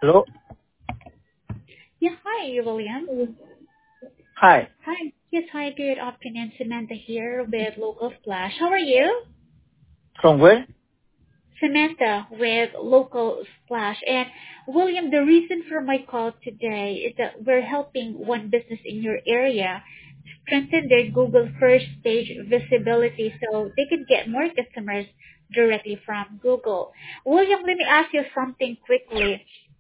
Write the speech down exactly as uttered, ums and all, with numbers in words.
Hello. Yeah, hi, William. Hi. Hi. Yes, hi, good afternoon. Samantha here with Local Splash. How are you? From where? Samantha with Local Splash. And William, the reason for my call today is that we're helping one business in your area strengthen their Google first page visibility so they can get more customers directly from Google. William, let me ask you something quickly.